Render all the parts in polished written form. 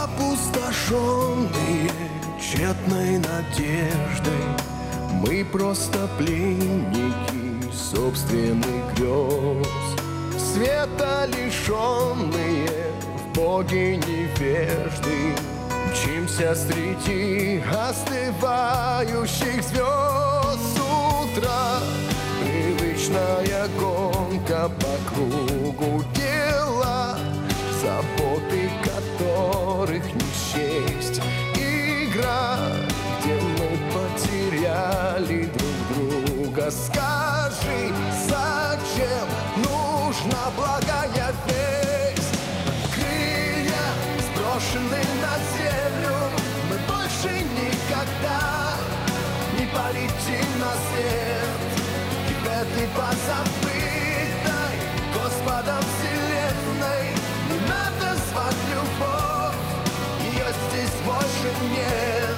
Опустошенные тщетной надеждой, мы просто пленники собственных грез. Света лишенные, в Боге невежды, мчимся среди остывающих звезд. С утра привычная гонка по кругу дела, заботы которых не счесть. Игра, где мы потеряли друг друга. Скажи, зачем нужна благая весть? Крылья сброшены на землю, мы больше никогда не полетим на свет. И в этой позабытой Господом вселенной не надо звать любовь, ее здесь больше нет.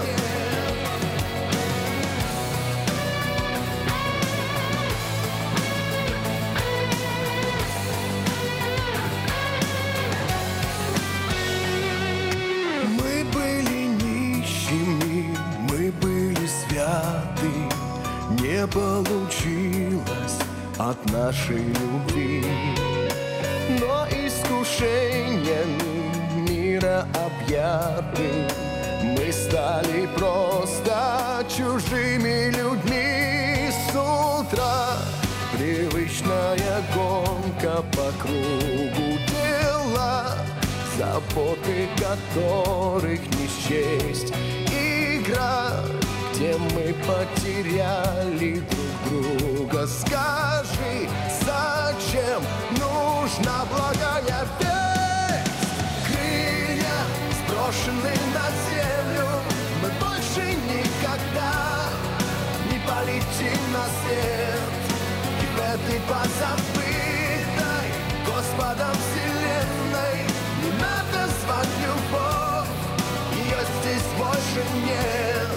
Мы были нищими, мы были святы, не получилось от нашей любви. Но искушениями мира объяты, мы стали просто чужими людьми. С утра привычная гонка по кругу дела, заботы которых не счесть. Игра, где мы потеряли друг друга. Скажи, зачем нужна благая весть? Крылья сброшены на землю, мы больше никогда не полетим на свет. И в этой позабытой Господом вселенной не надо звать любовь, ее здесь больше нет.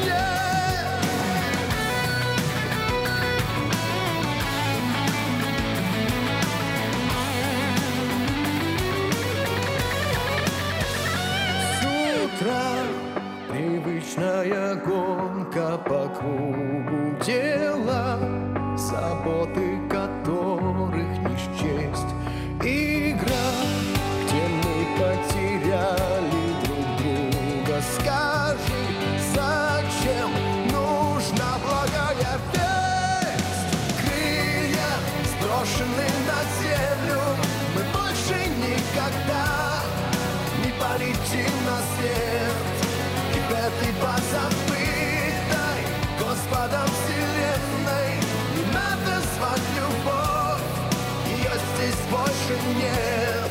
Привычная гонка по кругу дела, заботы которых не счесть. Игра, где мы потеряли друг друга. Скажи, зачем нужна благая весть? Крылья сброшены на землю, мы больше никогда не полетим на свет. И в этой позабытой Господом вселенной не надо звать любовь, ее здесь больше нет.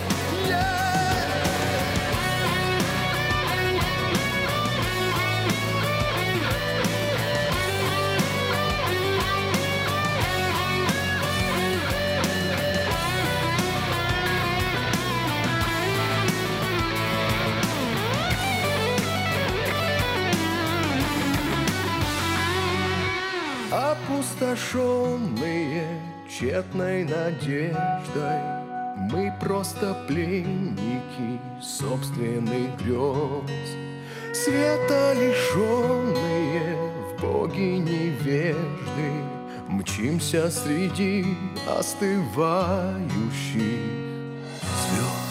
Опустошенные тщетной надеждой, мы просто пленники собственных грез. Света лишенные, в Боге невежды, мчимся среди остывающих звезд.